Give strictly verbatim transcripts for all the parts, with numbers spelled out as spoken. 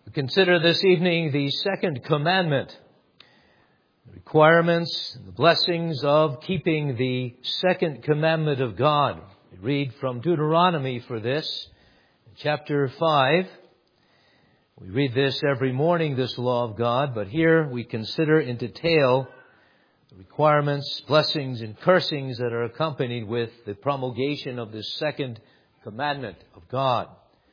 We consider this evening the second commandment, the requirements and the blessings of keeping the second commandment of God. We read from Deuteronomy for this, chapter five. We read this every morning, this law of God, but here we consider in detail the requirements, blessings, and cursings that are accompanied with the promulgation of this second commandment of God.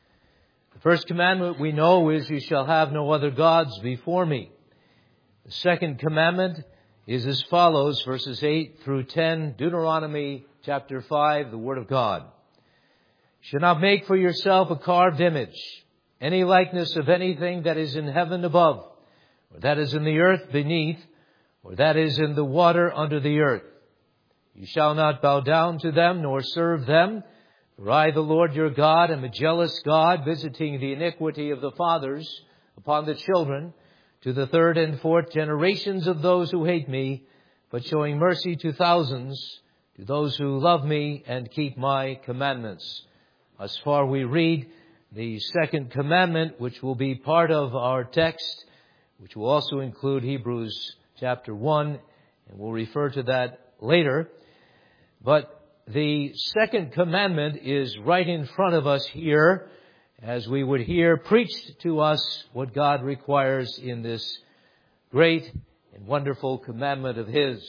The first commandment we know is, "You shall have no other gods before me." The second commandment is as follows, verses eight through ten, Deuteronomy chapter five, the Word of God. "You shall not make for yourself a carved image, any likeness of anything that is in heaven above, or that is in the earth beneath, or that is in the water under the earth. You shall not bow down to them, nor serve them. For I, the Lord your God, am a jealous God, visiting the iniquity of the fathers upon the children, to the third and fourth generations of those who hate me, but showing mercy to thousands, to those who love me and keep my commandments." As far we read the second commandment, which will be part of our text, which will also include Hebrews chapter one, and we'll refer to that later. But the second commandment is right in front of us here, as we would hear preached to us what God requires in this great and wonderful commandment of His.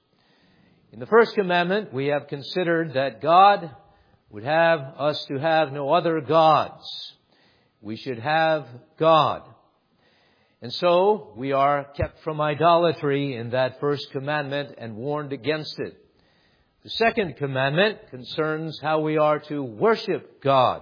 In the first commandment, we have considered that God would have us to have no other gods. We should have God. And so we are kept from idolatry in that first commandment and warned against it. The second commandment concerns how we are to worship God.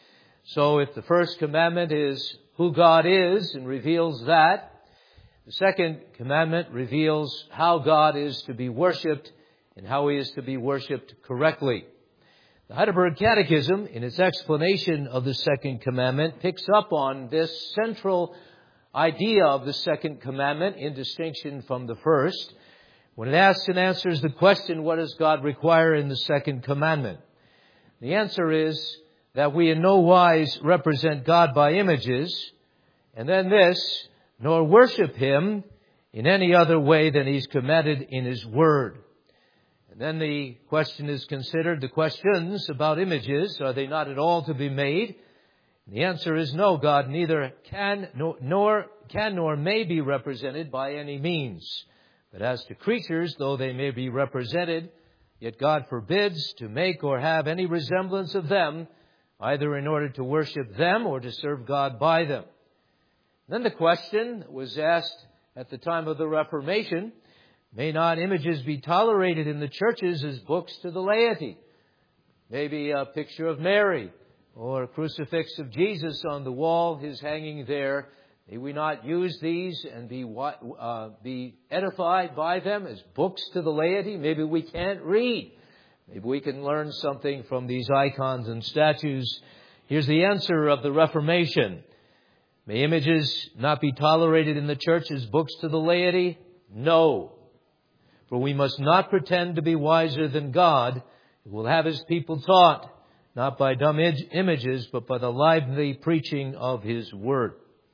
So if the first commandment is who God is and reveals that, the second commandment reveals how God is to be worshipped and how He is to be worshipped correctly. The Heidelberg Catechism, in its explanation of the second commandment, picks up on this central idea of the second commandment in distinction from the first, when it asks and answers the question, what does God require in the second commandment? The answer is that we in no wise represent God by images, and then this, nor worship Him in any other way than He's commanded in His Word. And then the question is considered, the questions about images, are they not at all to be made? And the answer is no, God neither can nor, nor can nor may be represented by any means. But as to creatures, though they may be represented, yet God forbids to make or have any resemblance of them, either in order to worship them or to serve God by them. Then the question was asked at the time of the Reformation, may not images be tolerated in the churches as books to the laity? Maybe a picture of Mary or a crucifix of Jesus on the wall, His hanging there. May we not use these and be uh, be edified by them as books to the laity? Maybe we can't read. Maybe we can learn something from these icons and statues. Here's the answer of the Reformation. May images not be tolerated in the church as books to the laity? No. For we must not pretend to be wiser than God, who will have His people taught, not by dumb images, but by the lively preaching of His Word.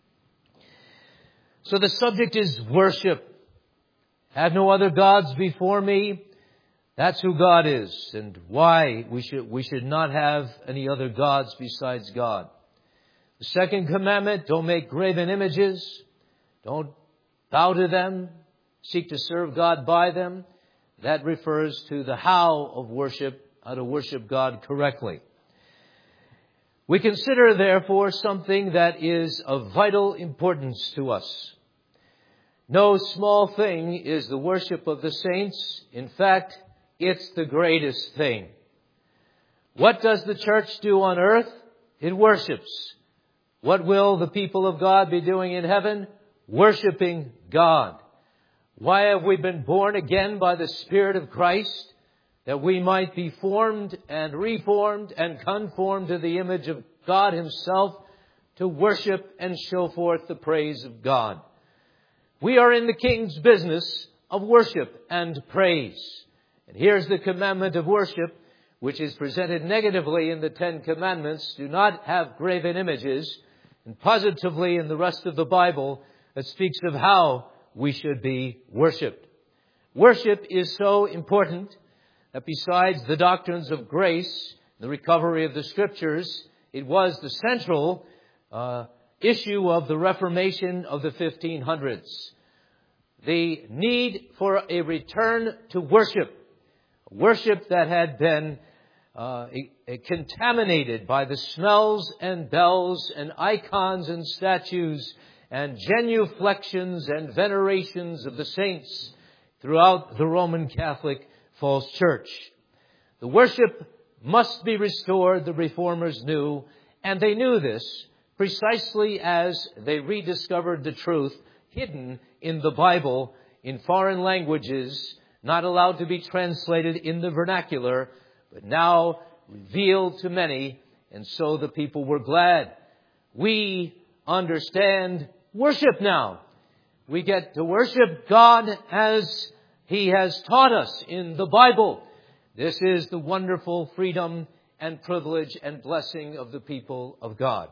So the subject is worship. Have no other gods before me. That's who God is and why we should, we should not have any other gods besides God. The second commandment, don't make graven images. Don't bow to them. Seek to serve God by them. That refers to the how of worship, how to worship God correctly. We consider, therefore, something that is of vital importance to us. No small thing is the worship of the saints. In fact, it's the greatest thing. What does the church do on earth? It worships. What will the people of God be doing in heaven? Worshiping God. Why have we been born again by the Spirit of Christ? That we might be formed and reformed and conformed to the image of God Himself, to worship and show forth the praise of God. We are in the King's business of worship and praise. And here's the commandment of worship, which is presented negatively in the Ten Commandments. Do not have graven images. and positively in the rest of the Bible that speaks of how we should be worshipped. Worship is so important that besides the doctrines of grace, the recovery of the Scriptures, it was the central uh, issue of the Reformation of the fifteen hundreds. The need for a return to worship. Worship that had been uh, contaminated by the smells and bells and icons and statues and genuflections and venerations of the saints throughout the Roman Catholic false church. The worship must be restored, the Reformers knew, and they knew this precisely as they rediscovered the truth hidden in the Bible in foreign languages, not allowed to be translated in the vernacular, but now revealed to many, and so the people were glad. We understand worship now. We get to worship God as He has taught us in the Bible. This is the wonderful freedom and privilege and blessing of the people of God.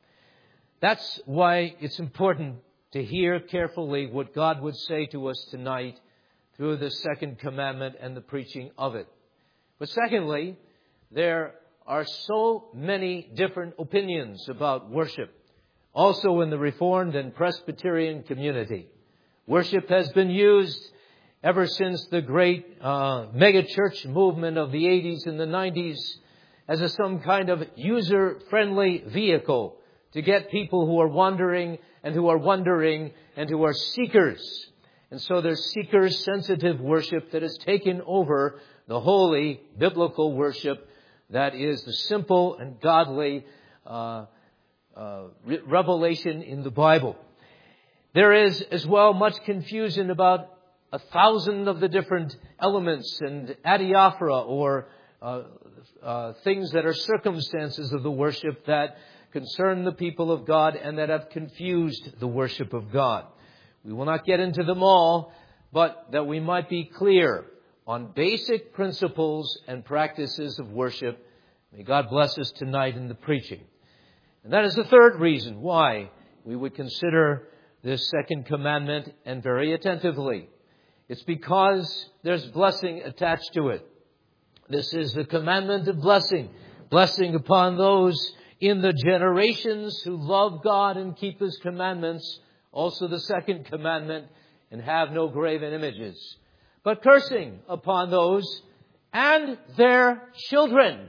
That's why it's important to hear carefully what God would say to us tonight through the second commandment and the preaching of it. But secondly, there are so many different opinions about worship, also in the Reformed and Presbyterian community. Worship has been used ever since the great uh, megachurch movement of the eighties and the nineties as a some kind of user-friendly vehicle to get people who are wandering and who are wondering and who are seekers. And so there's seeker-sensitive worship that has taken over the holy biblical worship that is the simple and godly uh, uh, re- revelation in the Bible. There is as well much confusion about a thousand of the different elements and adiaphora or uh, uh, things that are circumstances of the worship that concern the people of God and that have confused the worship of God. We will not get into them all, but that we might be clear on basic principles and practices of worship. May God bless us tonight in the preaching. And that is the third reason why we would consider this second commandment and very attentively. It's because there's blessing attached to it. This is the commandment of blessing. Blessing upon those in the generations who love God and keep His commandments. Also the second commandment, and have no graven images. But cursing upon those and their children.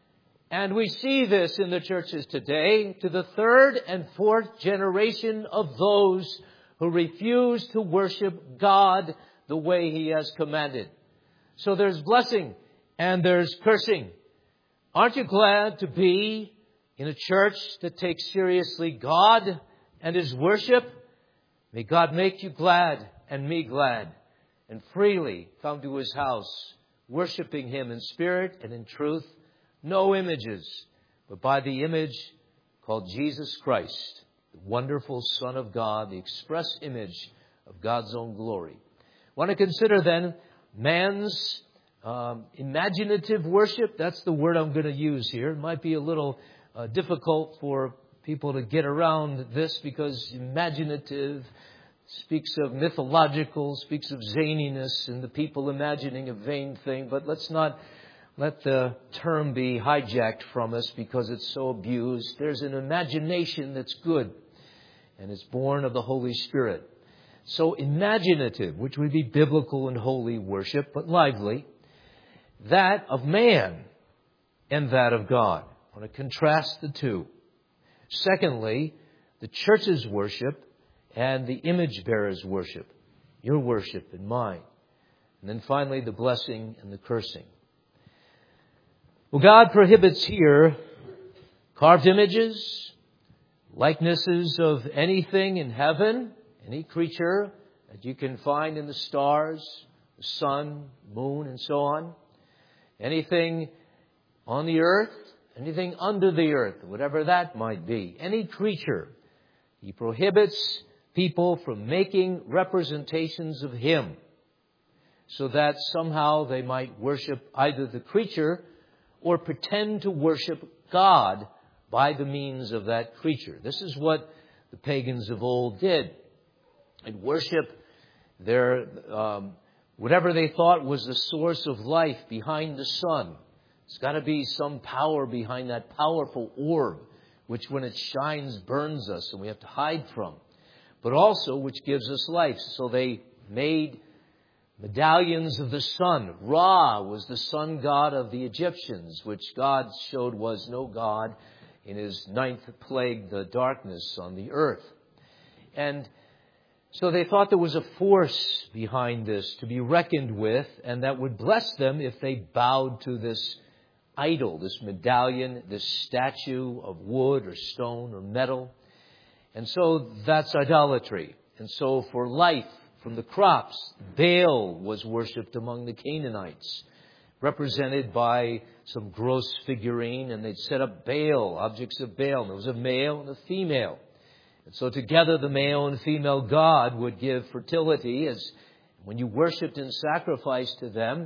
And we see this in the churches today to the third and fourth generation of those who refuse to worship God the way He has commanded. So there's blessing and there's cursing. Aren't you glad to be in a church that takes seriously God and His worship? May God make you glad and me glad, and freely come to His house, worshiping Him in spirit and in truth. No images, but by the image called Jesus Christ, the wonderful Son of God, the express image of God's own glory. I want to consider then man's um, imaginative worship. That's the word I'm going to use here. It might be a little uh, difficult for people to get around this because imaginative speaks of mythological, speaks of zaniness and the people imagining a vain thing. But let's not let the term be hijacked from us because it's so abused. There's an imagination that's good and it's born of the Holy Spirit. So imaginative, which would be biblical and holy worship, but lively, that of man and that of God. I want to contrast the two. Secondly, the church's worship and the image bearer's worship. Your worship and mine. And then finally, the blessing and the cursing. Well, God prohibits here carved images, likenesses of anything in heaven, any creature that you can find in the stars, the sun, moon, and so on. Anything on the earth, anything under the earth, whatever that might be. Any creature. He prohibits people from making representations of Him so that somehow they might worship either the creature or pretend to worship God by the means of that creature. This is what the pagans of old did. And worship their, um, whatever they thought was the source of life behind the sun. It's got to be some power behind that powerful orb, which when it shines burns us and we have to hide from. But also which gives us life. So they made medallions of the sun. Ra was the sun god of the Egyptians, which God showed was no god in his ninth plague, the darkness on the earth. And so they thought there was a force behind this to be reckoned with, and that would bless them if they bowed to this idol, this medallion, this statue of wood or stone or metal. And so that's idolatry. And so for life from the crops, Baal was worshipped among the Canaanites, represented by some gross figurine, and they'd set up Baal, objects of Baal. And there was a male and a female. And so together the male and female god would give fertility, as when you worshipped and sacrificed to them,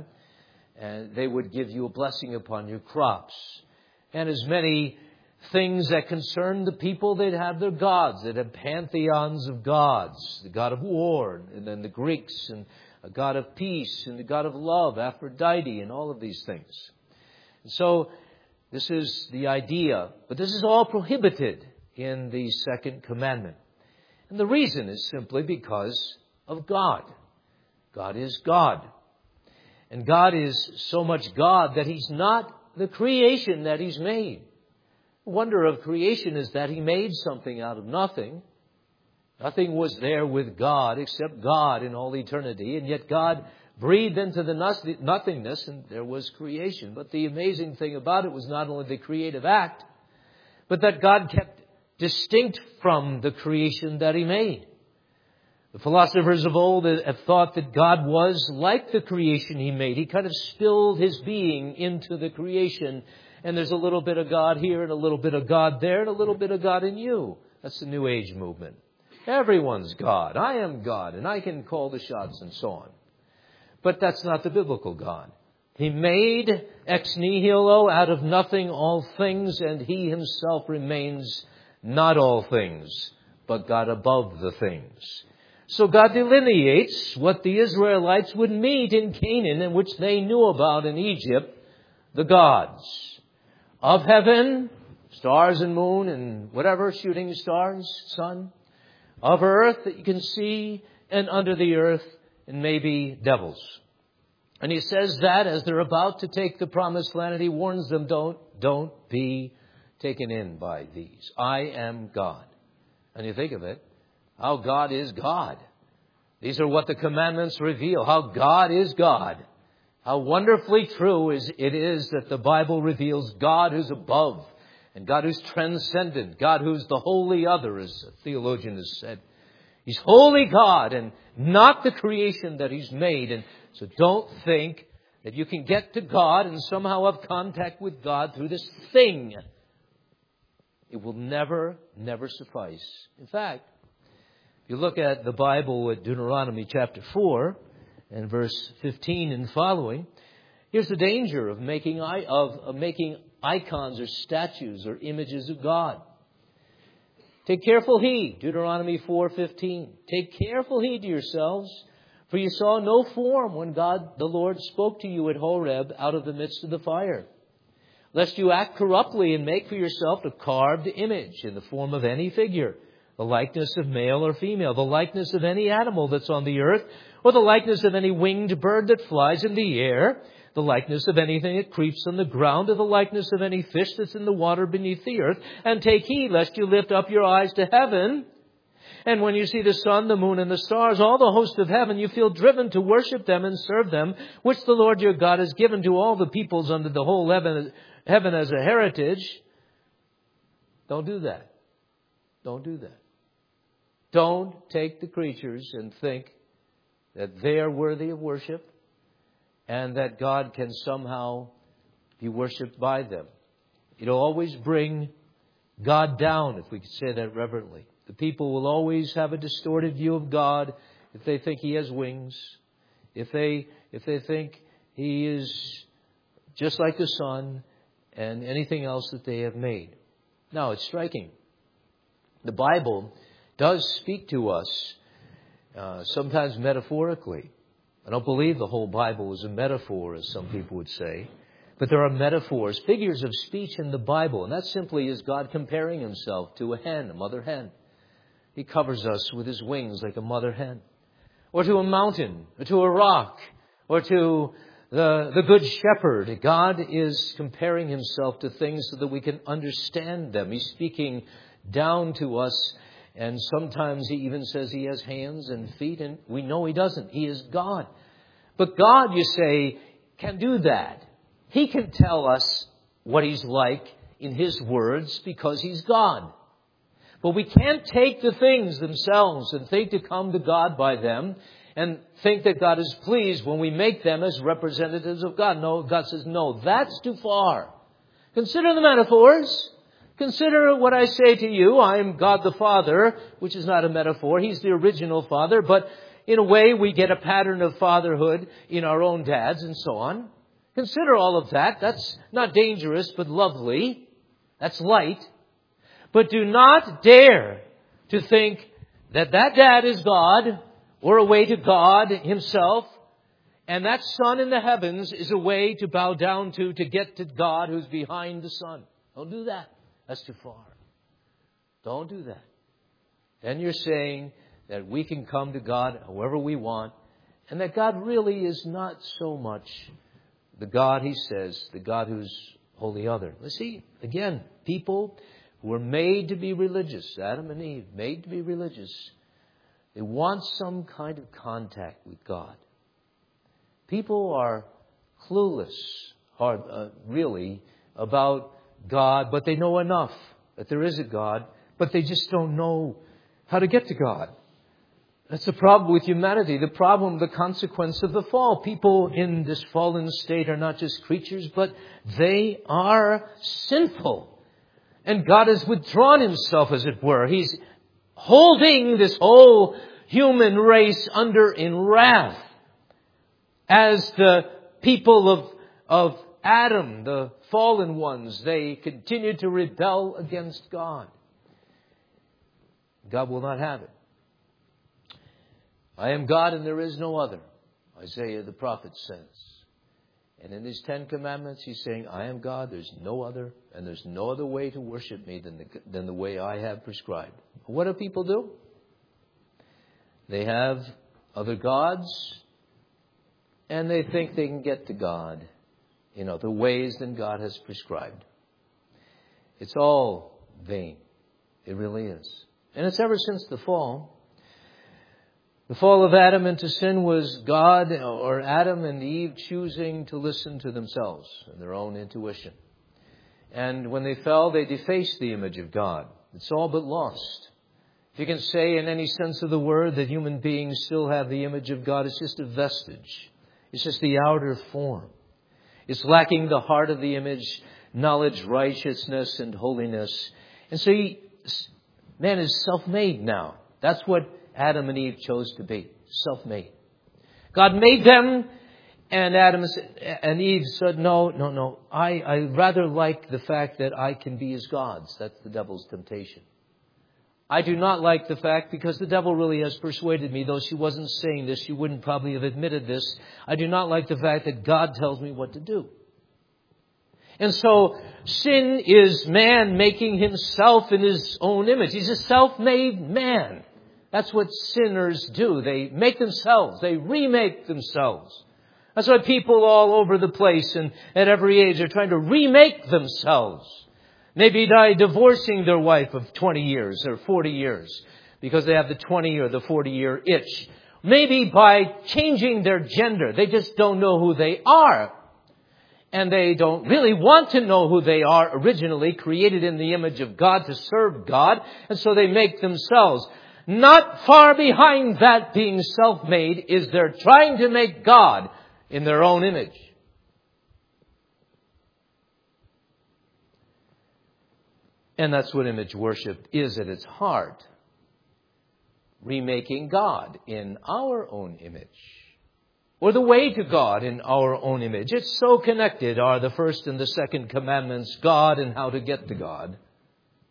and they would give you a blessing upon your crops. And as many things that concerned the people, they'd have their gods. They'd have pantheons of gods, the god of war, and then the Greeks, and a god of peace, and the god of love, Aphrodite, and all of these things. And so this is the idea, but this is all prohibited in the second commandment. And the reason is simply because of God. God is God. And God is so much God that He's not the creation that He's made. The wonder of creation is that He made something out of nothing. Nothing was there with God except God in all eternity. And yet God breathed into the nothingness and there was creation. But the amazing thing about it was not only the creative act, but that God kept distinct from the creation that He made. The philosophers of old have thought that God was like the creation He made. He kind of spilled His being into the creation. And there's a little bit of God here and a little bit of God there and a little bit of God in you. That's the New Age movement. Everyone's God. I am God and I can call the shots and so on. But that's not the biblical God. He made ex nihilo, out of nothing, all things, and He Himself remains not all things, but God above the things. So God delineates what the Israelites would meet in Canaan and which they knew about in Egypt, the gods of heaven, stars and moon and whatever, shooting stars, sun, of earth that you can see, and under the earth, and maybe devils. And He says that as they're about to take the promised land, and He warns them, don't, don't be taken in by these. I am God. And you think of it, how God is God. These are what the commandments reveal, how God is God. How wonderfully true is it is that the Bible reveals God who's above and God who's transcendent, God who's the holy other, as a theologian has said. He's holy God and not the creation that He's made. And so don't think that you can get to God and somehow have contact with God through this thing. It will never, never suffice. In fact, if you look at the Bible at Deuteronomy chapter four and verse fifteen and following, here's the danger of making of, of making icons or statues or images of God. Take careful heed, Deuteronomy four fifteen. Take careful heed to yourselves, for you saw no form when God the Lord spoke to you at Horeb out of the midst of the fire. Lest you act corruptly and make for yourself a carved image in the form of any figure, the likeness of male or female, the likeness of any animal that's on the earth, or the likeness of any winged bird that flies in the air, the likeness of anything that creeps on the ground, or the likeness of any fish that's in the water beneath the earth. And take heed lest you lift up your eyes to heaven, and when you see the sun, the moon, and the stars, all the host of heaven, you feel driven to worship them and serve them, which the Lord your God has given to all the peoples under the whole heaven, heaven as a heritage. Don't do that. Don't do that. Don't take the creatures and think that they are worthy of worship and that God can somehow be worshipped by them. It'll always bring God down, if we could say that reverently. The people will always have a distorted view of God if they think He has wings, if they if they think He is just like the sun and anything else that they have made. Now, it's striking. The Bible does speak to us, uh, sometimes metaphorically. I don't believe the whole Bible is a metaphor, as some people would say. But there are metaphors, figures of speech in the Bible. And that simply is God comparing himself to a hen, a mother hen. He covers us with his wings like a mother hen. Or to a mountain, or to a rock, or to the, the good shepherd. God is comparing himself to things so that we can understand them. He's speaking down to us. And sometimes he even says he has hands and feet, and we know he doesn't. He is God. But God, you say, can do that. He can tell us what he's like in his words because he's God. But we can't take the things themselves and think to come to God by them and think that God is pleased when we make them as representatives of God. No, God says, no, that's too far. Consider the metaphors. Consider what I say to you. I am God the Father, which is not a metaphor. He's the original Father. But in a way, we get a pattern of fatherhood in our own dads and so on. Consider all of that. That's not dangerous, but lovely. That's light. But do not dare to think that that dad is God or a way to God himself. And that Son in the heavens is a way to bow down to, to get to God who's behind the Son. Don't do that. That's too far. Don't do that. Then you're saying that we can come to God however we want, and that God really is not so much the God, he says, the God who's wholly other. Let's see, again, people who were made to be religious, Adam and Eve, made to be religious, they want some kind of contact with God. People are clueless, hard, uh, really, about God, but they know enough that there is a God, but they just don't know how to get to God. That's the problem with humanity, the problem, the consequence of the fall. People in this fallen state are not just creatures, but they are sinful. And God has withdrawn himself, as it were. He's holding this whole human race under in wrath. As the people of, of Adam, the fallen ones, they continue to rebel against God. God will not have it. I am God and there is no other, Isaiah the prophet says. And in these Ten Commandments, he's saying, I am God, there's no other, and there's no other way to worship me than the, than the way I have prescribed. What do people do? They have other gods, and they think they can get to God in other ways than God has prescribed. It's all vain. It really is. And it's ever since the fall. The fall of Adam into sin was God or Adam and Eve choosing to listen to themselves and their own intuition. And when they fell, they defaced the image of God. It's all but lost. If you can say in any sense of the word that human beings still have the image of God, it's just a vestige. It's just the outer form. It's lacking the heart of the image, knowledge, righteousness, and holiness. And so he, man is self-made now. That's what Adam and Eve chose to be, self-made. God made them, and Adam and Eve said, no, no, no. I, I rather like the fact that I can be as gods. That's the devil's temptation. I do not like the fact, because the devil really has persuaded me, though she wasn't saying this, she wouldn't probably have admitted this. I do not like the fact that God tells me what to do. And so sin is man making himself in his own image. He's a self-made man. That's what sinners do. They make themselves. They remake themselves. That's why people all over the place and at every age are trying to remake themselves. Maybe by divorcing their wife of twenty years or forty years because they have the twenty or the forty year itch. Maybe by changing their gender. They just don't know who they are. And they don't really want to know who they are originally, created in the image of God to serve God. And so they make themselves. Not far behind that being self-made is they're trying to make God in their own image. And that's what image worship is at its heart. Remaking God in our own image. Or the way to God in our own image. It's so connected are the first and the second commandments, God and how to get to God.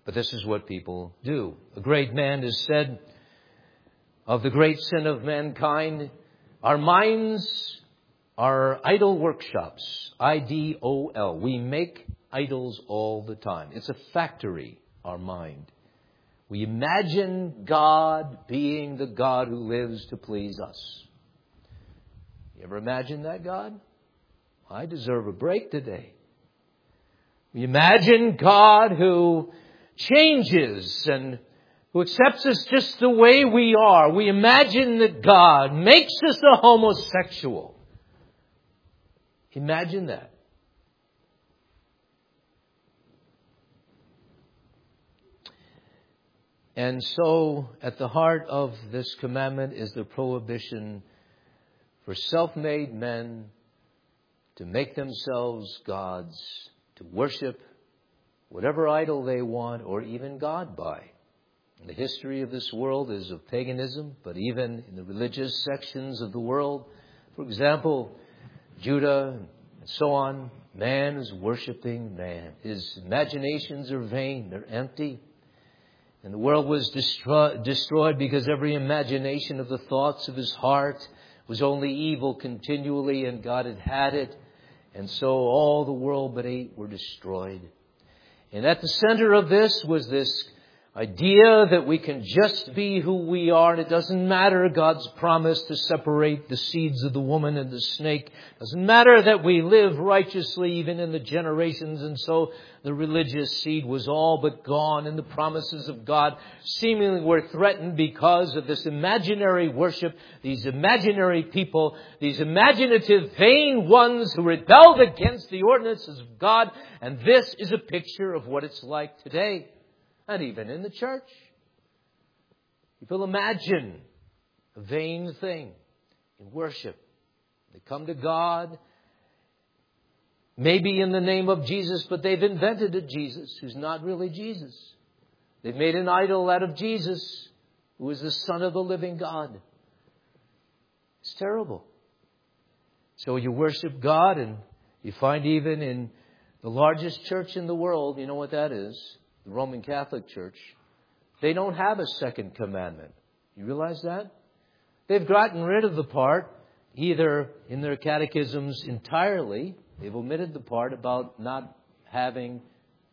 But this is what people do. A great man has said of the great sin of mankind, our minds are idol workshops. I D O L. We make idols all the time. It's a factory, our mind. We imagine God being the God who lives to please us. You ever imagine that God? I deserve a break today. We imagine God who changes and who accepts us just the way we are. We imagine that God makes us a homosexual. Imagine that. And so, at the heart of this commandment is the prohibition for self-made men to make themselves gods, to worship whatever idol they want or even God by. And the history of this world is of paganism, but even in the religious sections of the world, for example, Judah and so on, man is worshiping man. His imaginations are vain, they're empty. And the world was destroy, destroyed because every imagination of the thoughts of his heart was only evil continually, and God had had it. And so all the world but eight were destroyed. And at the center of this was this idea that we can just be who we are, and it doesn't matter God's promise to separate the seeds of the woman and the snake. It doesn't matter that we live righteously even in the generations. And so the religious seed was all but gone, and the promises of God seemingly were threatened because of this imaginary worship, these imaginary people, these imaginative, vain ones who rebelled against the ordinances of God. And this is a picture of what it's like today. And even in the church. People imagine a vain thing in worship. They come to God, maybe in the name of Jesus, but they've invented a Jesus who's not really Jesus. They've made an idol out of Jesus, who is the Son of the living God. It's terrible. So you worship God, and you find even in the largest church in the world, you know what that is? The Roman Catholic Church, they don't have a second commandment. You realize that? They've gotten rid of the part, either in their catechisms entirely, they've omitted the part about not having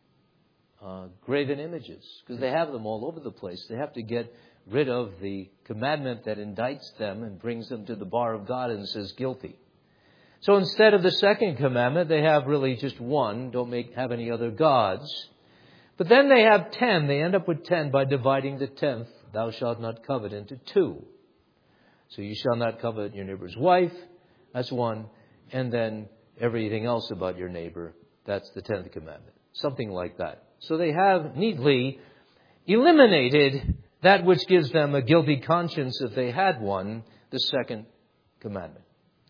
uh, graven images, because they have them all over the place. They have to get rid of the commandment that indicts them and brings them to the bar of God and says guilty. So instead of the second commandment, they have really just one, don't make have any other gods. But then they have ten. They end up with ten by dividing the tenth, thou shalt not covet, into two. So you shall not covet your neighbor's wife. That's one. And then everything else about your neighbor. That's the tenth commandment. Something like that. So they have neatly eliminated that which gives them a guilty conscience if they had one, the second commandment.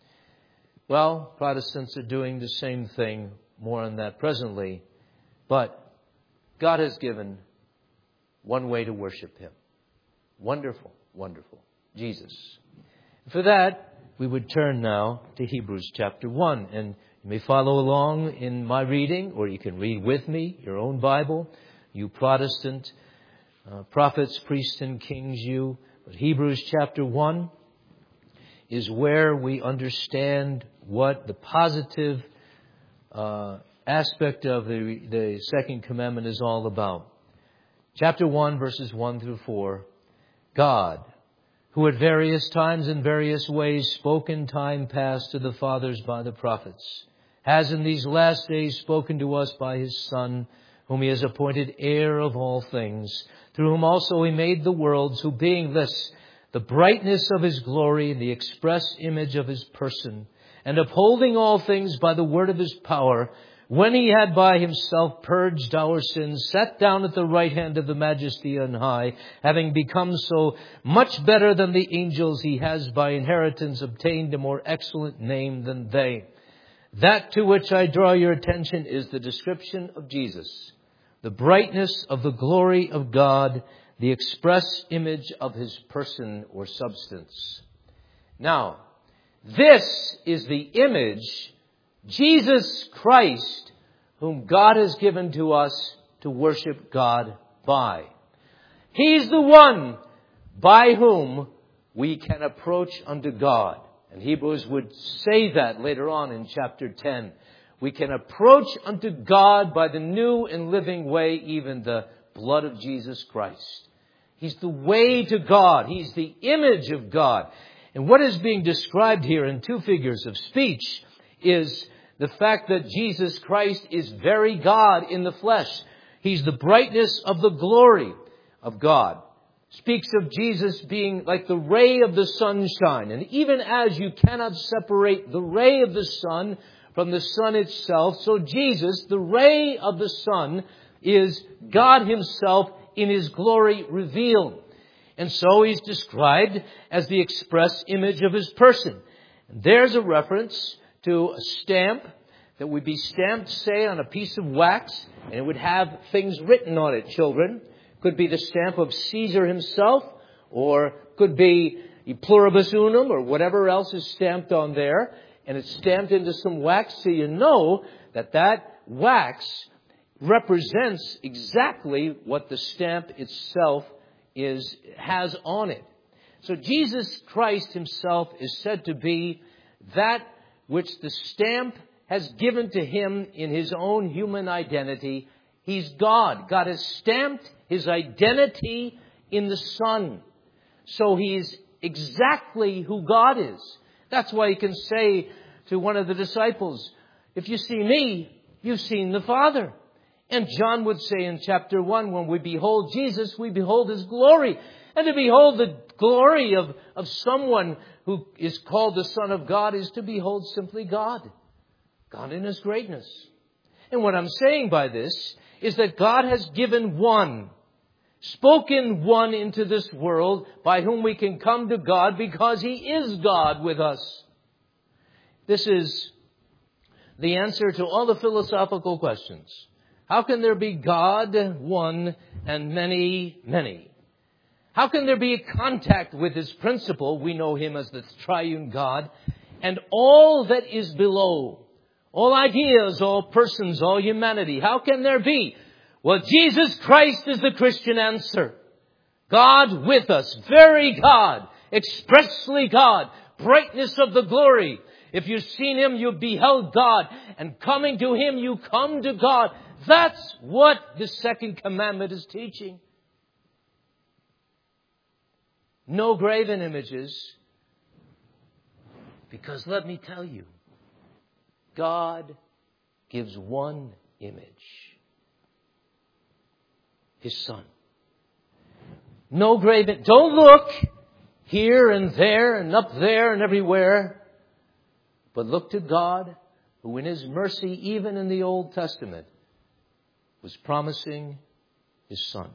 Well, Protestants are doing the same thing. More on that presently. But God has given one way to worship Him. Wonderful, wonderful. Jesus. For that, we would turn now to Hebrews chapter one. And you may follow along in my reading, or you can read with me your own Bible. You Protestant uh, prophets, priests, and kings, you. But Hebrews chapter one is where we understand what the positive uh aspect of the, the second commandment is all about. Chapter one, verses one through four. God, who at various times and various ways spoke in time past to the fathers by the prophets, has in these last days spoken to us by His Son, whom He has appointed heir of all things, through whom also He made the worlds, who being this, the brightness of His glory and the express image of His person, and upholding all things by the word of His power, when He had by Himself purged our sins, sat down at the right hand of the Majesty on high, having become so much better than the angels, He has by inheritance obtained a more excellent name than they. That to which I draw your attention is the description of Jesus, the brightness of the glory of God, the express image of His person or substance. Now, this is the image, Jesus Christ, whom God has given to us to worship God by. He's the one by whom we can approach unto God. And Hebrews would say that later on in chapter ten. We can approach unto God by the new and living way, even the blood of Jesus Christ. He's the way to God. He's the image of God. And what is being described here in two figures of speech is the fact that Jesus Christ is very God in the flesh. He's the brightness of the glory of God. Speaks of Jesus being like the ray of the sunshine. And even as you cannot separate the ray of the sun from the sun itself, so Jesus, the ray of the sun, is God Himself in His glory revealed. And so He's described as the express image of His person. And there's a reference to a stamp that would be stamped, say, on a piece of wax, and it would have things written on it, children. Could be the stamp of Caesar himself, or could be e pluribus unum, or whatever else is stamped on there, and it's stamped into some wax, so you know that that wax represents exactly what the stamp itself is has on it. So Jesus Christ Himself is said to be that which the stamp has given to Him in His own human identity. He's God. God has stamped His identity in the Son. So He's exactly who God is. That's why He can say to one of the disciples, if you see me, you've seen the Father. And John would say in chapter one, when we behold Jesus, we behold His glory. And to behold the glory of, of someone who is called the Son of God is to behold simply God. God in His greatness. And what I'm saying by this is that God has given one, spoken one into this world by whom we can come to God because He is God with us. This is the answer to all the philosophical questions. How can there be God, one, and many, many? How can there be a contact with His principle? We know Him as the triune God. And all that is below, all ideas, all persons, all humanity. How can there be? Well, Jesus Christ is the Christian answer. God with us, very God, expressly God, brightness of the glory. If you've seen Him, you've beheld God. And coming to Him, you come to God. That's what the second commandment is teaching. No graven images. Because let me tell you, God gives one image. His Son. No graven. Don't look here and there and up there and everywhere. But look to God, who in His mercy, even in the Old Testament, was promising His Son.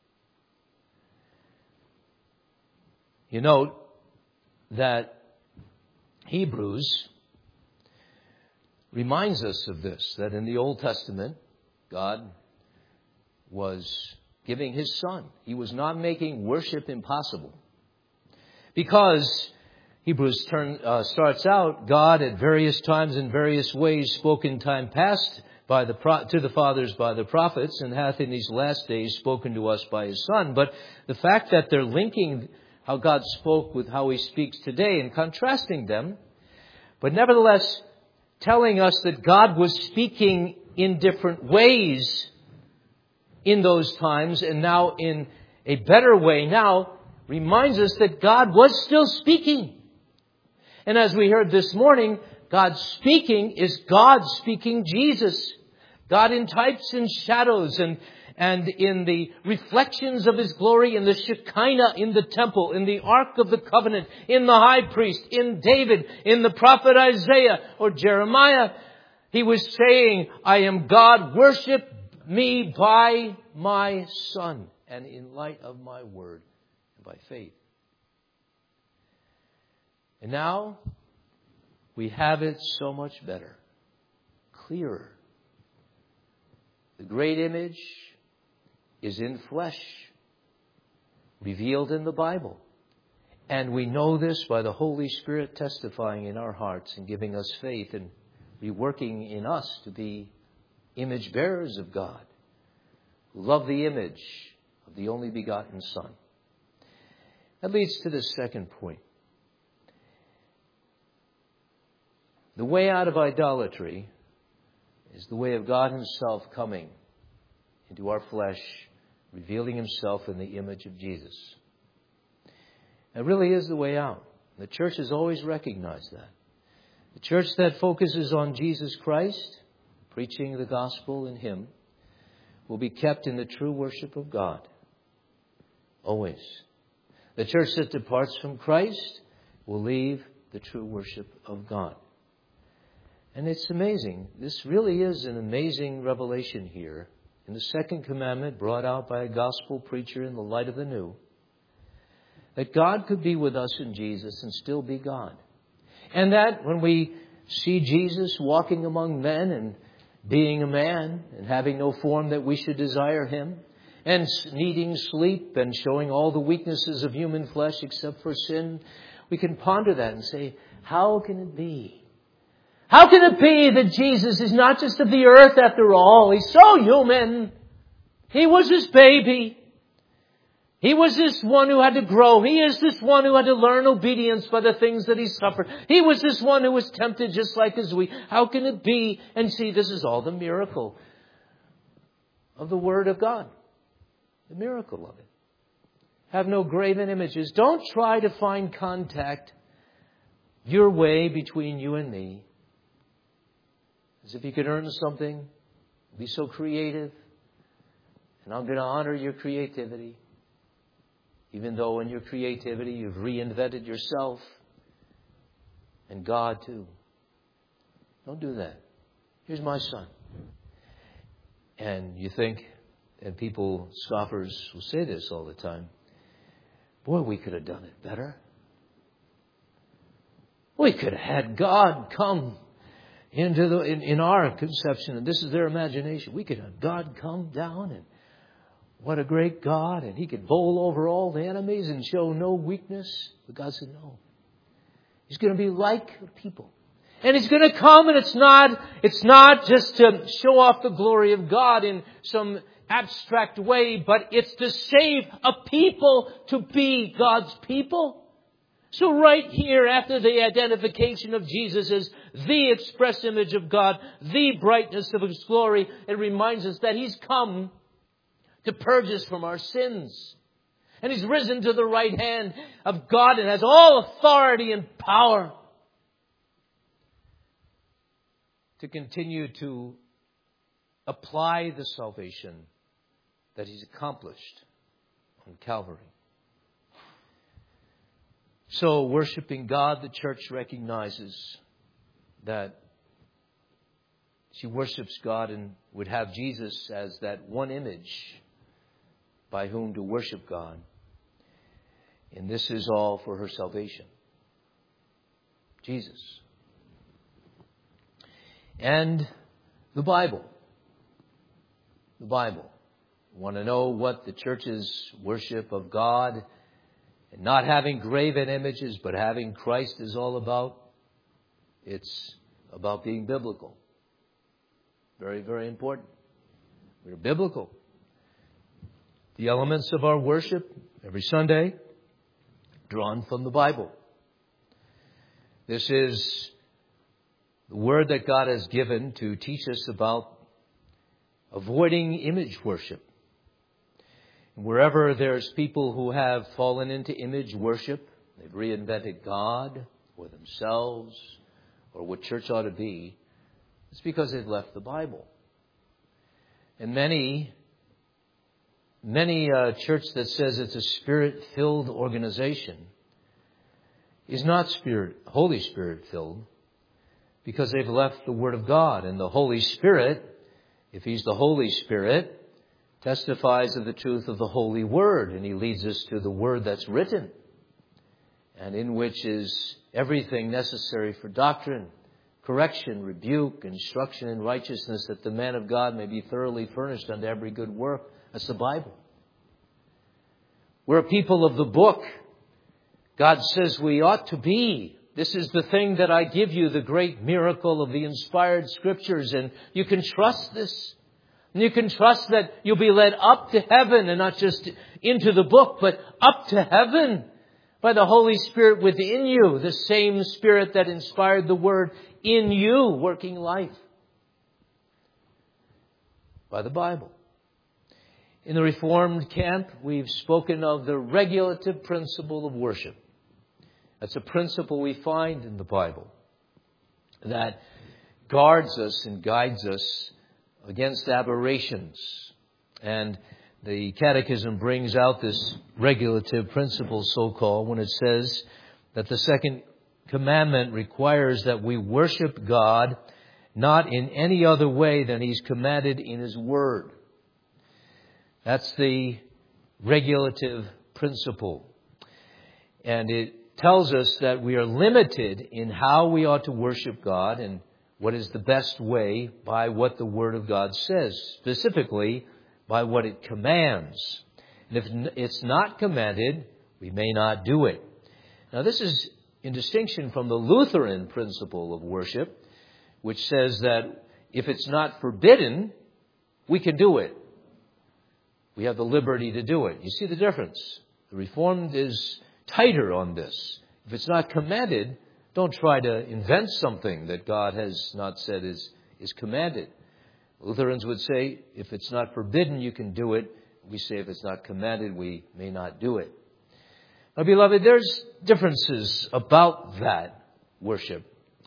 You note that Hebrews reminds us of this, that in the Old Testament, God was giving His Son. He was not making worship impossible. Because Hebrews turn, uh, starts out, God at various times in various ways spoke in time past by the pro- to the fathers by the prophets, and hath in these last days spoken to us by His Son. But the fact that they're linking how God spoke with how He speaks today and contrasting them, but nevertheless telling us that God was speaking in different ways in those times and now in a better way now, reminds us that God was still speaking. And as we heard this morning, God speaking is God speaking Jesus. God in types and shadows and, and in the reflections of His glory, in the Shekinah, in the temple, in the Ark of the Covenant, in the high priest, in David, in the prophet Isaiah or Jeremiah. He was saying, I am God, worship me by my Son and in light of my word and by faith. And now we have it so much better, clearer. The great image is in flesh, revealed in the Bible. And we know this by the Holy Spirit testifying in our hearts and giving us faith and reworking in us to be image bearers of God, who love the image of the only begotten Son. That leads to the second point. The way out of idolatry is the way of God Himself coming into our flesh, revealing Himself in the image of Jesus. That really is the way out. The church has always recognized that. The church that focuses on Jesus Christ, preaching the gospel in Him, will be kept in the true worship of God. Always. The church that departs from Christ will leave the true worship of God. And it's amazing. This really is an amazing revelation here in the second commandment brought out by a gospel preacher in the light of the new. That God could be with us in Jesus and still be God. And that when we see Jesus walking among men and being a man and having no form that we should desire Him, and needing sleep and showing all the weaknesses of human flesh except for sin, we can ponder that and say, how can it be? How can it be that Jesus is not just of the earth after all? He's so human. He was this baby. He was this one who had to grow. He is this one who had to learn obedience by the things that He suffered. He was this one who was tempted just like as we. How can it be? And see, this is all the miracle of the Word of God. The miracle of it. Have no graven images. Don't try to find contact your way between you and me. As if you could earn something. Be so creative. And I'm going to honor your creativity. Even though in your creativity you've reinvented yourself. And God too. Don't do that. Here's my son. And you think, and people, scoffers, will say this all the time. Boy, we could have done it better. We could have had God come into the in, in our conception, and this is their imagination. We could have God come down, and what a great God, and He could bowl over all the enemies and show no weakness. But God said no. He's going to be like people. And He's going to come, and it's not it's not just to show off the glory of God in some abstract way, but it's to save a people to be God's people. So right here, after the identification of Jesus as the express image of God, the brightness of His glory, it reminds us that He's come to purge us from our sins. And He's risen to the right hand of God and has all authority and power to continue to apply the salvation that He's accomplished on Calvary. So, worshiping God, the church recognizes that she worships God and would have Jesus as that one image by whom to worship God. And this is all for her salvation. Jesus. And the Bible. The Bible. Want to know what the church's worship of God and not having graven images but having Christ is all about? It's about being biblical. Very, very important. We're biblical. The elements of our worship every Sunday drawn from the Bible. This is the word that God has given to teach us about avoiding image worship. Wherever there's people who have fallen into image worship, they've reinvented God or themselves or what church ought to be, it's because they've left the Bible. And many, many uh, church that says it's a Spirit-filled organization is not Spirit, Holy Spirit-filled because they've left the Word of God. And the Holy Spirit, if He's the Holy Spirit, testifies of the truth of the Holy Word, and He leads us to the Word that's written, and in which is everything necessary for doctrine, correction, rebuke, instruction in righteousness, that the man of God may be thoroughly furnished unto every good work. That's the Bible. We're a people of the book. God says we ought to be. This is the thing that I give you, the great miracle of the inspired Scriptures, and you can trust this. And you can trust that you'll be led up to heaven, and not just into the book, but up to heaven by the Holy Spirit within you, the same Spirit that inspired the Word in you, working life by the Bible. In the Reformed camp, we've spoken of the regulative principle of worship. That's a principle we find in the Bible that guards us and guides us against aberrations. And the Catechism brings out this regulative principle, so-called, when it says that the second commandment requires that we worship God not in any other way than He's commanded in His Word. That's the regulative principle. And it tells us that we are limited in how we ought to worship God and what is the best way by what the Word of God says, specifically by what it commands. And if it's not commanded, we may not do it. Now, this is in distinction from the Lutheran principle of worship, which says that if it's not forbidden, we can do it. We have the liberty to do it. You see the difference? The Reformed is tighter on this. If it's not commanded, don't try to invent something that God has not said is, is commanded. Lutherans would say, if it's not forbidden, you can do it. We say, if it's not commanded, we may not do it. Now, beloved, there's differences about that worship.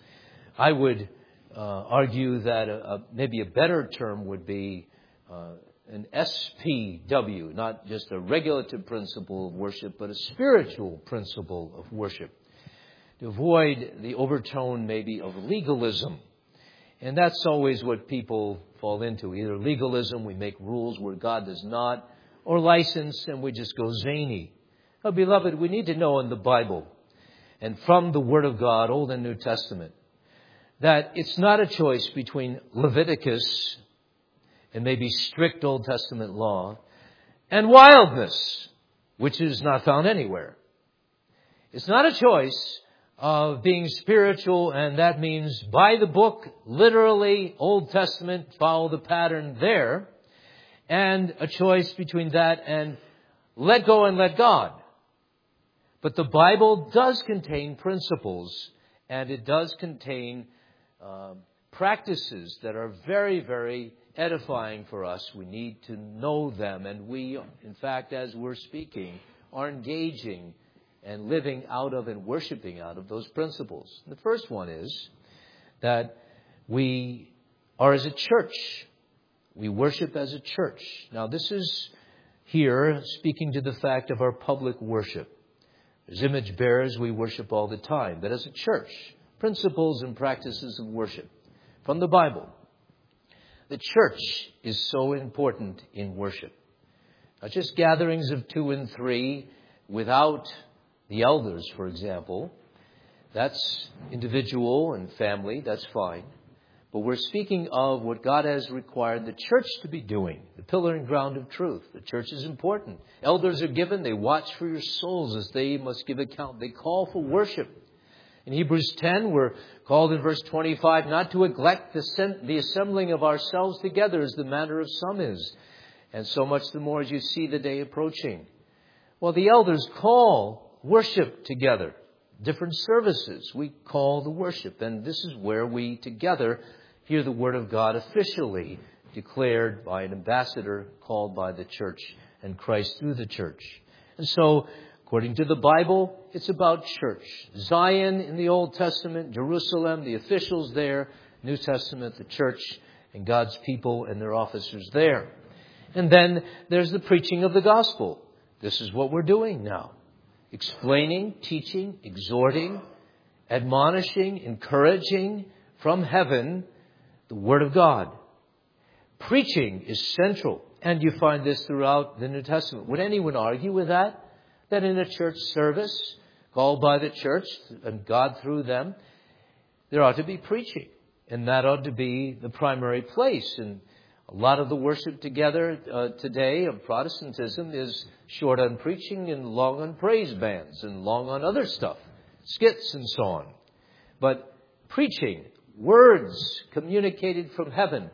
I would uh, argue that a, a, maybe a better term would be uh, an S P W, not just a regulative principle of worship, but a spiritual principle of worship, to avoid the overtone maybe of legalism. And that's always what people fall into. Either legalism, we make rules where God does not, or license, and we just go zany. Now, beloved, we need to know in the Bible, and from the Word of God, Old and New Testament, that it's not a choice between Leviticus and maybe strict Old Testament law and wildness, which is not found anywhere. It's not a choice of being spiritual, and that means by the book, literally, Old Testament, follow the pattern there, and a choice between that and let go and let God. But the Bible does contain principles, and it does contain uh, practices that are very, very edifying for us. We need to know them, and we, in fact, as we're speaking, are engaging and living out of and worshiping out of those principles. The first one is that we are as a church. We worship as a church. Now, this is here speaking to the fact of our public worship. As image bearers, we worship all the time. But as a church, principles and practices of worship from the Bible. The church is so important in worship. Not just gatherings of two and three without the elders, for example. That's individual and family. That's fine. But we're speaking of what God has required the church to be doing, the pillar and ground of truth. The church is important. Elders are given. They watch for your souls as they must give account. They call for worship. In Hebrews ten, we're called in verse twenty-five not to neglect the, the assembling of ourselves together as the manner of some is. And so much the more as you see the day approaching. Well, the elders call worship together. Different services, we call the worship. And this is where we together hear the Word of God officially declared by an ambassador called by the church and Christ through the church. And so, according to the Bible, it's about church. Zion in the Old Testament, Jerusalem, the officials there, New Testament, the church, and God's people and their officers there. And then there's the preaching of the gospel. This is what we're doing now. Explaining, teaching, exhorting, admonishing, encouraging from heaven the Word of God. Preaching is central, and you find this throughout the New Testament. Would anyone argue with that? That in a church service called by the church and God through them, there ought to be preaching, and that ought to be the primary place. And a lot of the worship together uh, today of Protestantism is short on preaching and long on praise bands and long on other stuff, skits and so on. But preaching, words communicated from heaven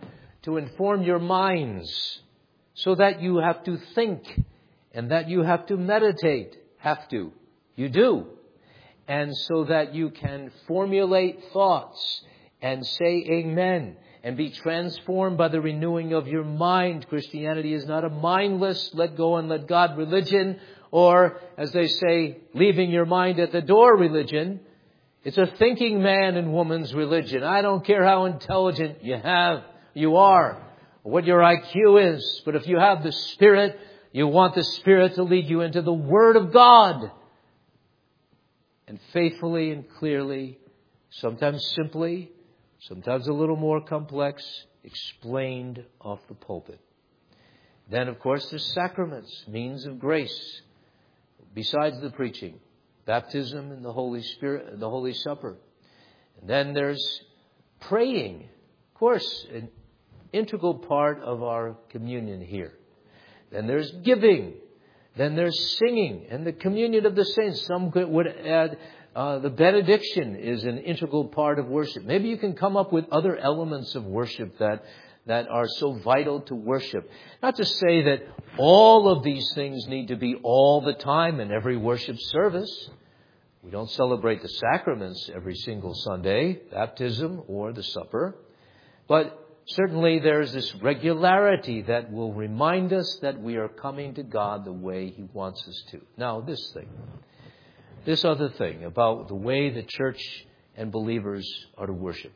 to inform your minds so that you have to think and that you have to meditate. Have to. You do. And so that you can formulate thoughts and say amen and be transformed by the renewing of your mind. Christianity is not a mindless, let go and let God religion, or, as they say, leaving your mind at the door religion. It's a thinking man and woman's religion. I don't care how intelligent you have, you are, or what your I Q is. But if you have the Spirit, you want the Spirit to lead you into the Word of God. And faithfully and clearly, sometimes simply, sometimes a little more complex, explained off the pulpit. Then, of course, there's sacraments, means of grace, besides the preaching, baptism and the Holy Spirit, the Holy Supper. And then there's praying, of course, an integral part of our communion here. Then there's giving. Then there's singing and the communion of the saints. Some would add uh, the benediction is an integral part of worship. Maybe you can come up with other elements of worship that, that are so vital to worship. Not to say that all of these things need to be all the time in every worship service. We don't celebrate the sacraments every single Sunday, baptism or the supper. But certainly there's this regularity that will remind us that we are coming to God the way He wants us to. Now, this thing, this other thing about the way the church and believers are to worship.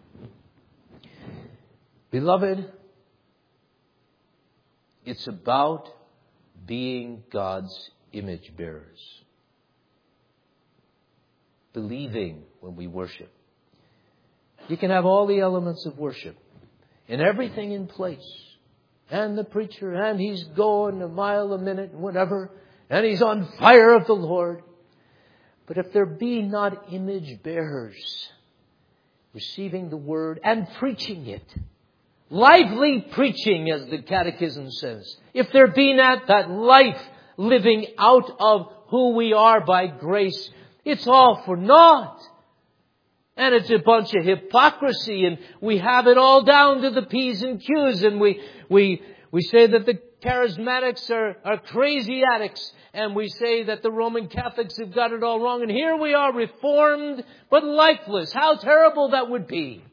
Beloved, it's about being God's image bearers. Believing when we worship. You can have all the elements of worship. And everything in place. And the preacher, and he's going a mile a minute and whatever. And he's on fire of the Lord. But if there be not image bearers receiving the word and preaching it, lively preaching, as the Catechism says, if there be not that life living out of who we are by grace, it's all for naught. And it's a bunch of hypocrisy, and we have it all down to the P's and Q's, and we we we say that the charismatics are, are crazy addicts, and we say that the Roman Catholics have got it all wrong, and here we are reformed but lifeless. How terrible that would be.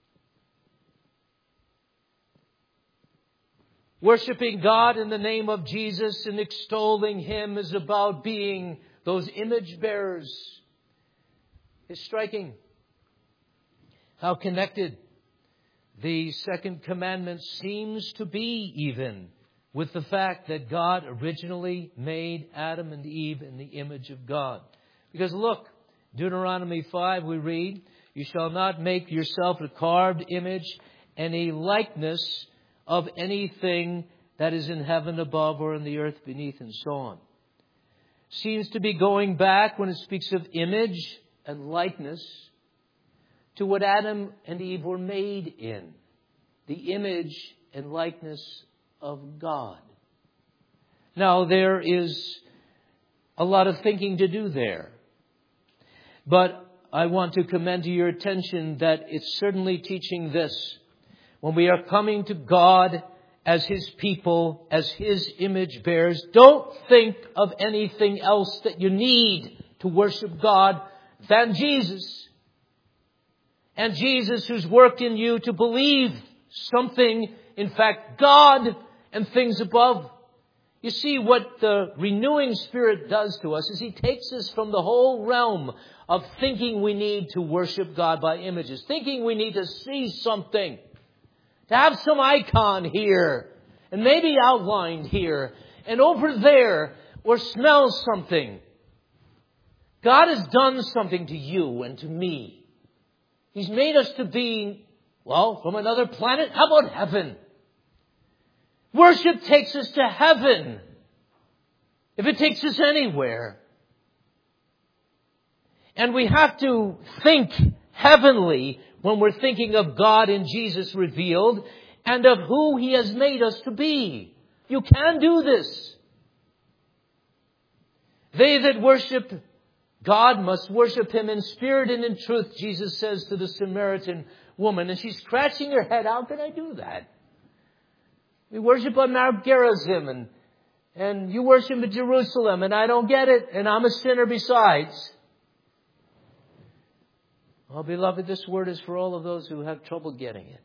Worshipping God in the name of Jesus and extolling Him is about being those image bearers. It's striking how connected the second commandment seems to be even with the fact that God originally made Adam and Eve in the image of God. Because look, Deuteronomy five we read, "You shall not make yourself a carved image, any likeness of anything that is in heaven above or in the earth beneath," and so on. Seems to be going back when it speaks of image and likeness to what Adam and Eve were made in, the image and likeness of God. Now, there is a lot of thinking to do there. But I want to commend to your attention that it's certainly teaching this. When we are coming to God as His people, as His image bearers, don't think of anything else that you need to worship God than Jesus. And Jesus, who's worked in you to believe something, in fact, God and things above. You see, what the renewing Spirit does to us is He takes us from the whole realm of thinking we need to worship God by images, thinking we need to see something, to have some icon here, and maybe outlined here, and over there, or smell something. God has done something to you and to me. He's made us to be, well, from another planet. How about heaven? Worship takes us to heaven. If it takes us anywhere. And we have to think heavenly when we're thinking of God and Jesus revealed and of who He has made us to be. You can do this. They that worship God must worship Him in spirit and in truth, Jesus says to the Samaritan woman. And she's scratching her head. How can I do that? We worship on Mount Gerizim, and, and you worship at Jerusalem, and I don't get it, and I'm a sinner besides. Well, beloved, this word is for all of those who have trouble getting it.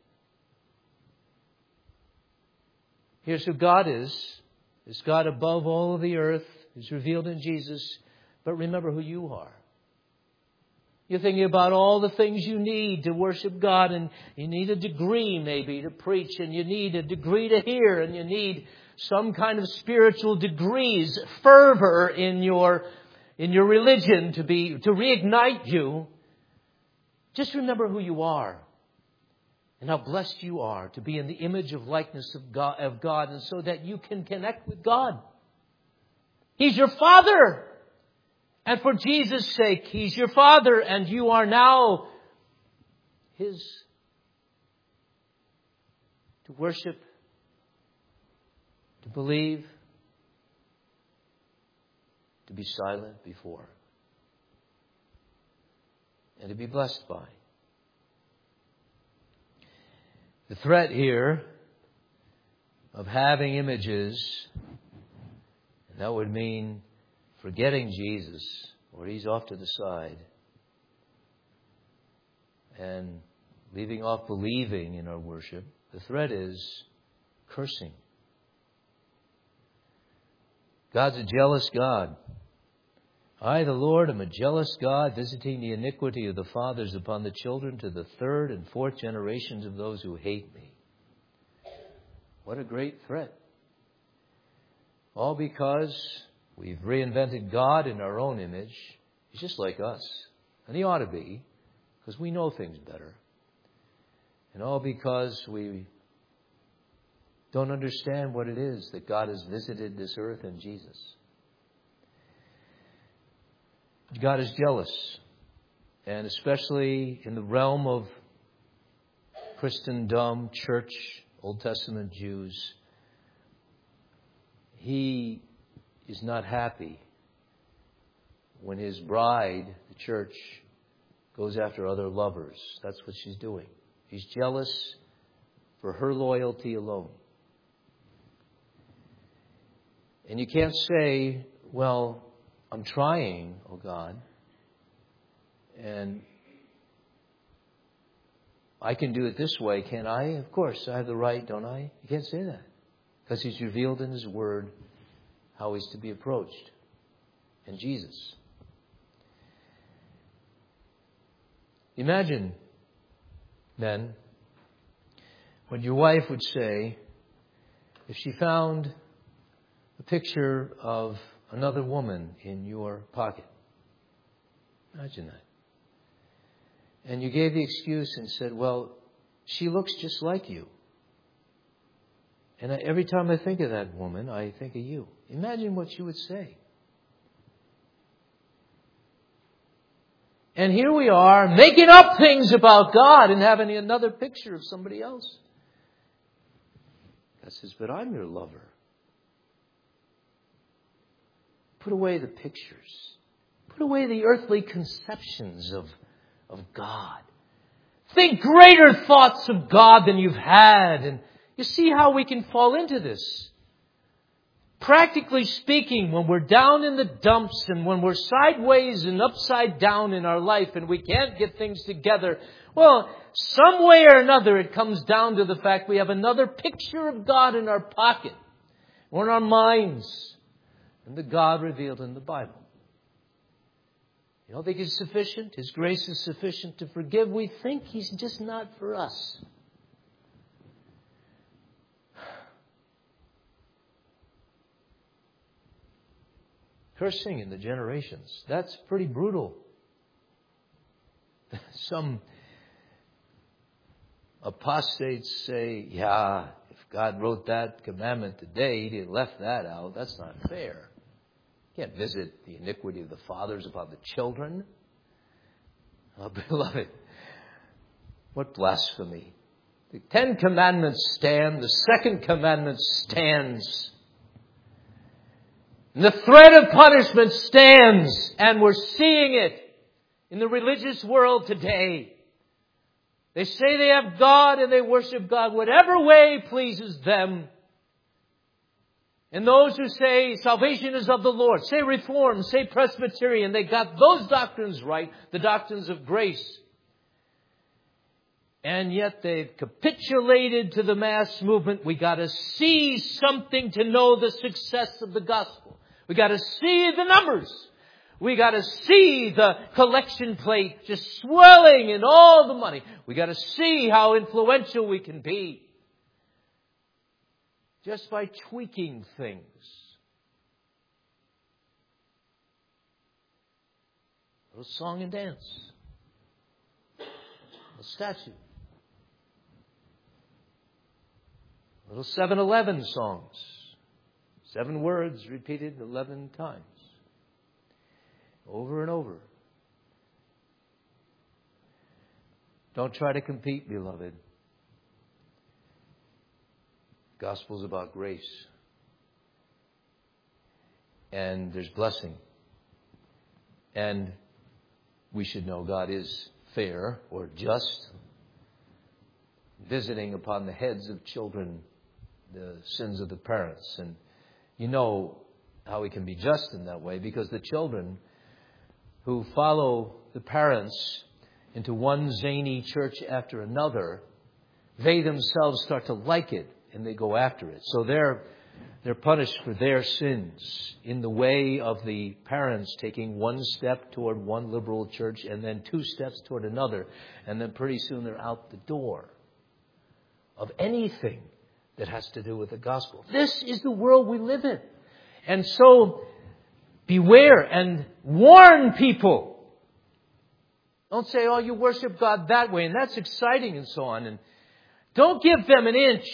Here's who God is. Is God above all of the earth, is revealed in Jesus. But remember who you are. You're thinking about all the things you need to worship God, and you need a degree maybe to preach, and you need a degree to hear, and you need some kind of spiritual degrees, fervor in your in your religion to be to reignite you. Just remember who you are and how blessed you are to be in the image of likeness of God, of God, and so that you can connect with God. He's your Father. And for Jesus' sake, He's your Father, and you are now His. To worship, to believe, to be silent before, and to be blessed by. The threat here of having images, and that would mean forgetting Jesus, or He's off to the side, and leaving off believing in our worship. The threat is cursing. God's a jealous God. I, the Lord, am a jealous God, visiting the iniquity of the fathers upon the children to the third and fourth generations of those who hate me. What a great threat. All because we've reinvented God in our own image. He's just like us. And He ought to be, because we know things better. And all because we don't understand what it is that God has visited this earth in Jesus. God is jealous. And especially in the realm of Christendom, church, Old Testament Jews, He is not happy when His bride, the church, goes after other lovers. That's what she's doing. He's jealous for her loyalty alone. And you can't say, well, I'm trying, oh God, and I can do it this way, can't I? Of course, I have the right, don't I? You can't say that, because He's revealed in His Word how He's to be approached. And Jesus. Imagine, then, what your wife would say if she found a picture of another woman in your pocket. Imagine that. And you gave the excuse and said, well, she looks just like you. And I, every time I think of that woman, I think of you. Imagine what you would say. And here we are, making up things about God and having another picture of somebody else. God says, but I'm your lover. Put away the pictures. Put away the earthly conceptions of, of God. Think greater thoughts of God than you've had. And you see how we can fall into this. Practically speaking, when we're down in the dumps and when we're sideways and upside down in our life and we can't get things together, well, some way or another it comes down to the fact we have another picture of God in our pocket or in our minds. And the God revealed in the Bible. You don't think He's sufficient? His grace is sufficient to forgive. We think He's just not for us. Cursing in the generations. That's pretty brutal. Some apostates say, yeah, if God wrote that commandment today, He'd have left that out. That's not fair. You can't visit the iniquity of the fathers upon the children. Oh, beloved, what blasphemy. The Ten Commandments stand. The second commandment stands. And the threat of punishment stands. And we're seeing it in the religious world today. They say they have God and they worship God whatever way pleases them. And those who say salvation is of the Lord, say Reform, say Presbyterian, they got those doctrines right, the doctrines of grace. And yet they've capitulated to the mass movement. We got to see something to know the success of the gospel. We got to see the numbers. We got to see the collection plate just swelling in all the money. We got to see how influential we can be just by tweaking things. A little song and dance. A statue. Little seven eleven songs. Seven words repeated eleven times. Over and over. Don't try to compete, beloved. The gospel is about grace. And there's blessing. And we should know God is fair or just, visiting upon the heads of children the sins of the parents. And you know how He can be just in that way, because the children who follow the parents into one zany church after another, they themselves start to like it and they go after it. So they're they're punished for their sins in the way of the parents taking one step toward one liberal church and then two steps toward another. And then pretty soon they're out the door of anything that has to do with the gospel. This is the world we live in. And so beware and warn people. Don't say, oh, you worship God that way, and that's exciting and so on. And don't give them an inch.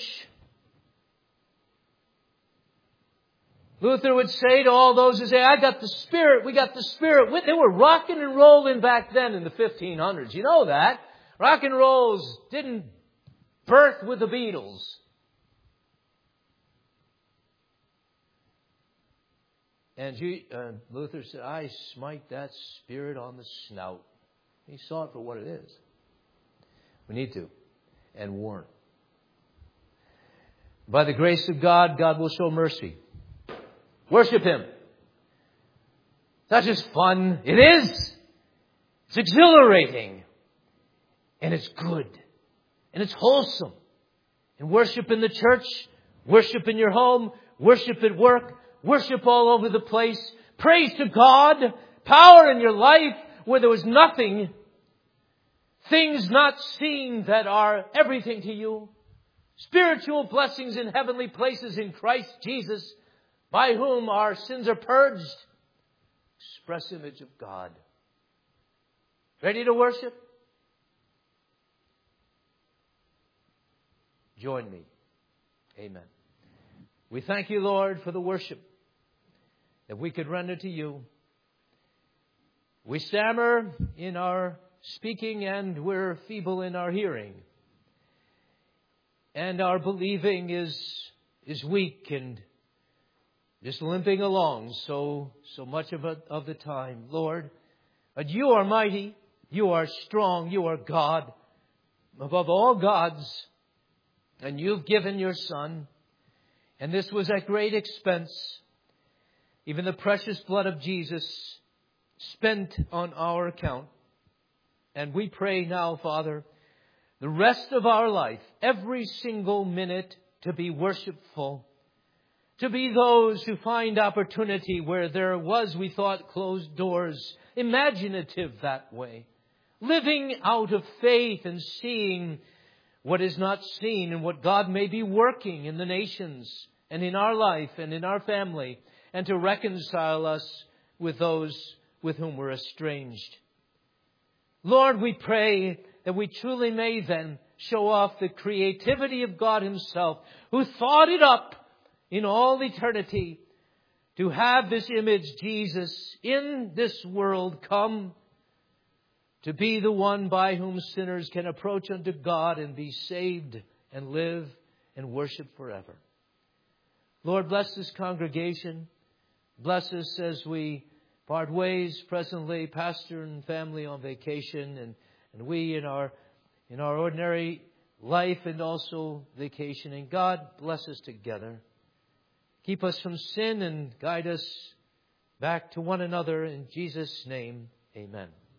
Luther would say to all those who say, I got the Spirit, we got the Spirit. They were rocking and rolling back then in the fifteen hundreds. You know that. Rock and rolls didn't birth with the Beatles. And uh, Luther said, I smite that spirit on the snout. He saw it for what it is. We need to. And warn. By the grace of God, God will show mercy. Worship Him. It's not just fun. It is. It's exhilarating. And it's good. And it's wholesome. And worship in the church. Worship in your home. Worship at work. Worship all over the place. Praise to God. Power in your life where there was nothing. Things not seen that are everything to you. Spiritual blessings in heavenly places in Christ Jesus, by whom our sins are purged. Express image of God. Ready to worship? Join me. Amen. We thank you, Lord, for the worship that we could render to you. We stammer in our speaking and we're feeble in our hearing. And our believing is is weak and just limping along so so much of it, of the time. Lord, but you are mighty, you are strong, you are God above all gods, and you've given your Son, and this was at great expense. Even the precious blood of Jesus spent on our account. And we pray now, Father, the rest of our life, every single minute, to be worshipful. To be those who find opportunity where there was, we thought, closed doors. Imaginative that way. Living out of faith and seeing what is not seen and what God may be working in the nations and in our life and in our family, and to reconcile us with those with whom we're estranged. Lord, we pray that we truly may then show off the creativity of God Himself, who thought it up in all eternity to have this image, Jesus, in this world come to be the one by whom sinners can approach unto God and be saved and live and worship forever. Lord, bless this congregation. Bless us as we part ways presently, pastor and family on vacation, and, and we in our in our ordinary life and also vacationing. God, bless us together. keep us from sin and guide us back to one another. In Jesus' name, amen.